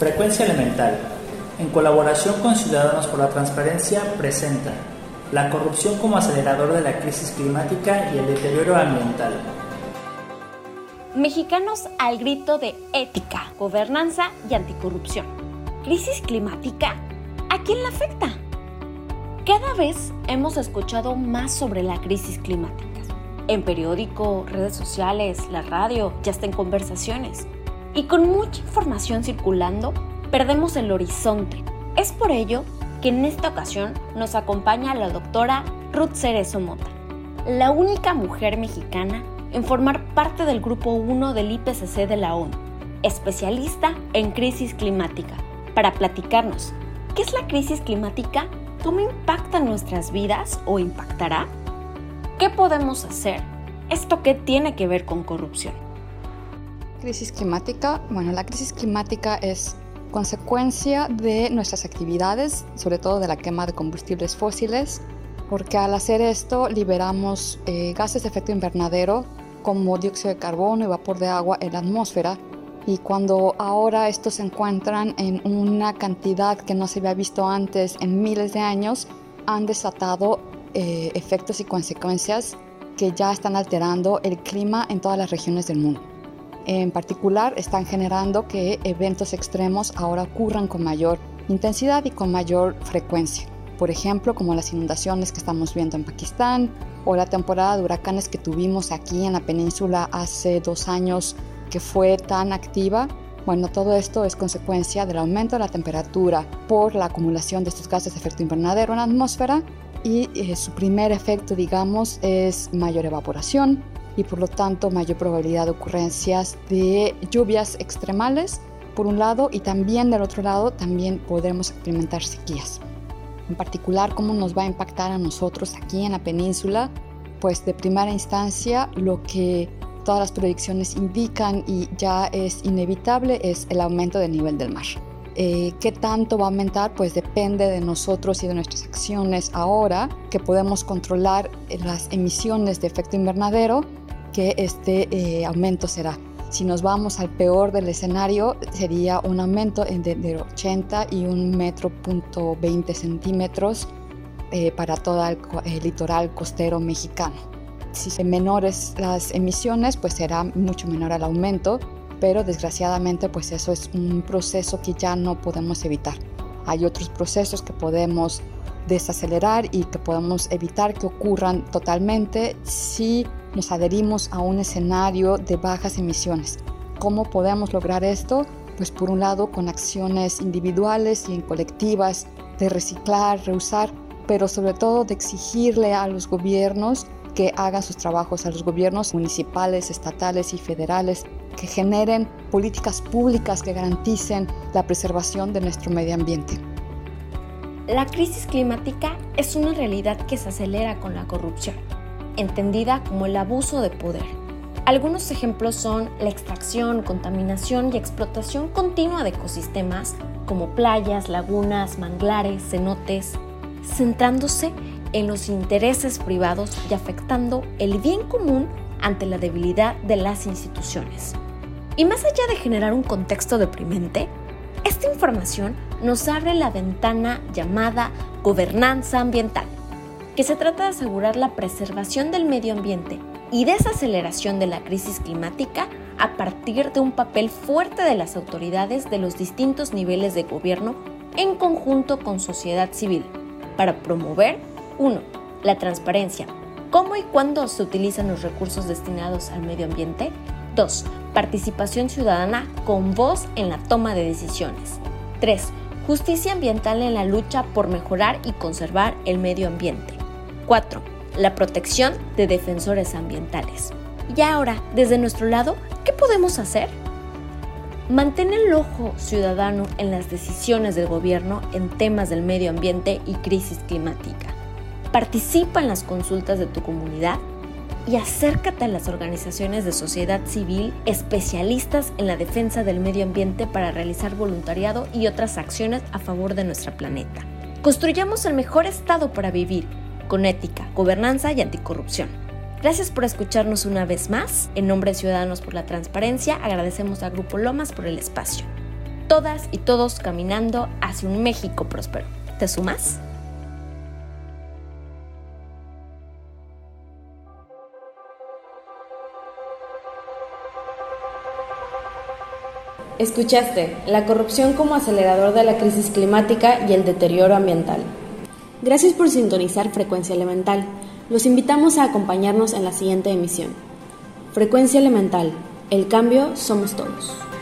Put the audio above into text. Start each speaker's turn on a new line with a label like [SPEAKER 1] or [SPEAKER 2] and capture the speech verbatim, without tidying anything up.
[SPEAKER 1] Frecuencia Elemental, en colaboración con Ciudadanos por la Transparencia, presenta la corrupción como acelerador de la crisis climática y el deterioro ambiental.
[SPEAKER 2] Mexicanos al grito de ética, gobernanza y anticorrupción. ¿Crisis climática? ¿A quién la afecta? Cada vez hemos escuchado más sobre la crisis climática. En periódico, redes sociales, la radio y hasta en conversaciones. Y con mucha información circulando, perdemos el horizonte. Es por ello que en esta ocasión nos acompaña la doctora Ruth Cerezo Mota, la única mujer mexicana en formar parte del Grupo uno del I P C C de la ONU, especialista en crisis climática, para platicarnos ¿qué es la crisis climática? ¿Cómo impacta en nuestras vidas o impactará? ¿Qué podemos hacer? ¿Esto qué tiene que ver con corrupción?
[SPEAKER 3] Crisis climática. Bueno, la crisis climática es consecuencia de nuestras actividades, sobre todo de la quema de combustibles fósiles, porque al hacer esto liberamos eh, gases de efecto invernadero como dióxido de carbono y vapor de agua en la atmósfera, y cuando ahora estos se encuentran en una cantidad que no se había visto antes en miles de años, han desatado eh, efectos y consecuencias que ya están alterando el clima en todas las regiones del mundo. En particular, están generando que eventos extremos ahora ocurran con mayor intensidad y con mayor frecuencia. Por ejemplo, como las inundaciones que estamos viendo en Pakistán o la temporada de huracanes que tuvimos aquí en la península hace dos años que fue tan activa. Bueno, todo esto es consecuencia del aumento de la temperatura por la acumulación de estos gases de efecto invernadero en la atmósfera y eh, su primer efecto, digamos, es mayor evaporación y por lo tanto mayor probabilidad de ocurrencias de lluvias extremales por un lado, y también del otro lado también podremos experimentar sequías. En particular, ¿cómo nos va a impactar a nosotros aquí en la península? Pues de primera instancia lo que todas las predicciones indican y ya es inevitable es el aumento del nivel del mar. Eh, ¿Qué tanto va a aumentar? Pues depende de nosotros y de nuestras acciones ahora, que podemos controlar las emisiones de efecto invernadero, que este eh, aumento será. Si nos vamos al peor del escenario, sería un aumento de, de ochenta y un metro punto veinte centímetros eh, para todo el, el litoral costero mexicano. Si son menores las emisiones, pues será mucho menor el aumento, pero desgraciadamente pues eso es un proceso que ya no podemos evitar. Hay otros procesos que podemos desacelerar y que podemos evitar que ocurran totalmente si nos adherimos a un escenario de bajas emisiones. ¿Cómo podemos lograr esto? Pues por un lado con acciones individuales y colectivas de reciclar, reusar, pero sobre todo de exigirle a los gobiernos que hagan sus trabajos, a los gobiernos municipales, estatales y federales, que generen políticas públicas que garanticen la preservación de nuestro medio ambiente.
[SPEAKER 2] La crisis climática es una realidad que se acelera con la corrupción, entendida como el abuso de poder. Algunos ejemplos son la extracción, contaminación y explotación continua de ecosistemas como playas, lagunas, manglares, cenotes, centrándose en los intereses privados y afectando el bien común ante la debilidad de las instituciones. Y más allá de generar un contexto deprimente, esta información nos abre la ventana llamada gobernanza ambiental, que se trata de asegurar la preservación del medio ambiente y desaceleración de la crisis climática a partir de un papel fuerte de las autoridades de los distintos niveles de gobierno en conjunto con sociedad civil, para promover uno. La transparencia. ¿Cómo y cuándo se utilizan los recursos destinados al medio ambiente? dos. Participación ciudadana con voz en la toma de decisiones. tres. Justicia ambiental en la lucha por mejorar y conservar el medio ambiente. cuatro. La protección de defensores ambientales. Y ahora, desde nuestro lado, ¿qué podemos hacer? Mantén el ojo ciudadano en las decisiones del gobierno en temas del medio ambiente y crisis climática. Participa en las consultas de tu comunidad y acércate a las organizaciones de sociedad civil especialistas en la defensa del medio ambiente para realizar voluntariado y otras acciones a favor de nuestro planeta. Construyamos el mejor estado para vivir, con ética, gobernanza y anticorrupción. Gracias por escucharnos una vez más. En nombre de Ciudadanos por la Transparencia, agradecemos al Grupo Lomas por el espacio. todas y todos caminando hacia un México próspero. ¿Te sumas?
[SPEAKER 4] Escuchaste la corrupción como acelerador de la crisis climática y el deterioro ambiental. Gracias por sintonizar Frecuencia Elemental. Los invitamos a acompañarnos en la siguiente emisión. Frecuencia Elemental. El cambio somos todos.